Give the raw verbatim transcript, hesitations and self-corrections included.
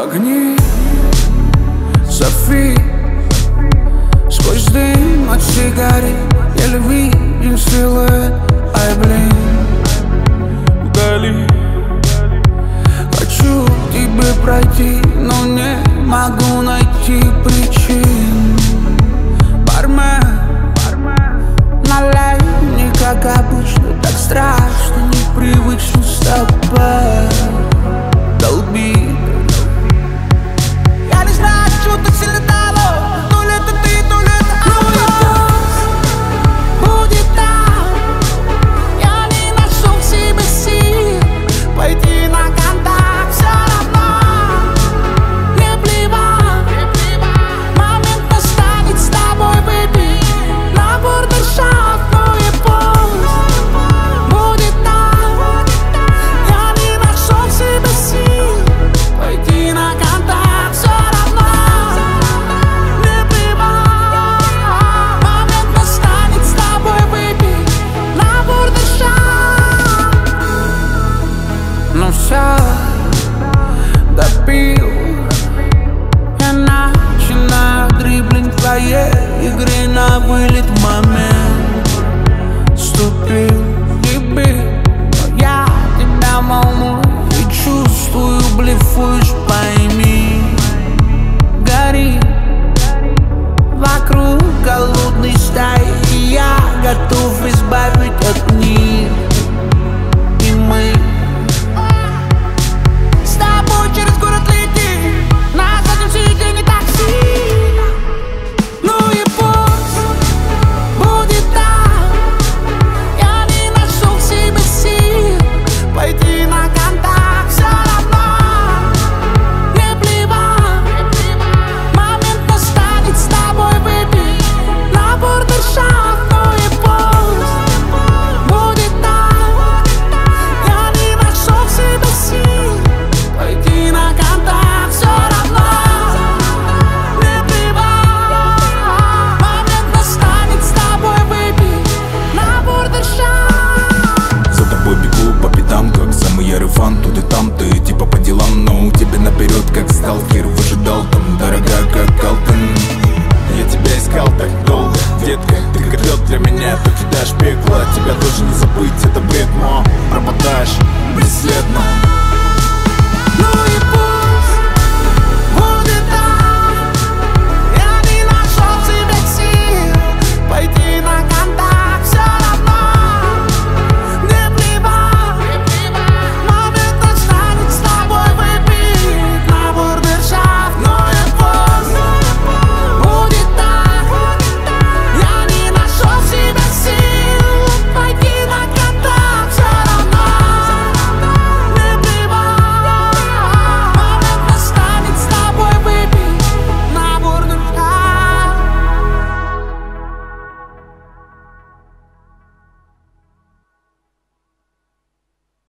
Огни Софи, сквозь дым от сигарет еле виден силуэт. Ай, блин, вдали хочу к тебе пройти, но не могу найти причин. Бармен, налей мне, как обычно, так страшно, непривычно с тобой. Долби. Я не знаю, что так сильно дало, то ли это ты, то ли это оно. Будет так, я не нашел в себе сил пойти на контакт, все равно не плевать. Момент настанет с тобой, baby, на бордершафт, но и поздно. Будет так, я не нашел в себе сил пойти на контакт, все равно не плевать. Момент настанет с тобой, baby, на бордершафт. Ну все, допил. Я начинаю дриблинг твоей игры на вылет в момент.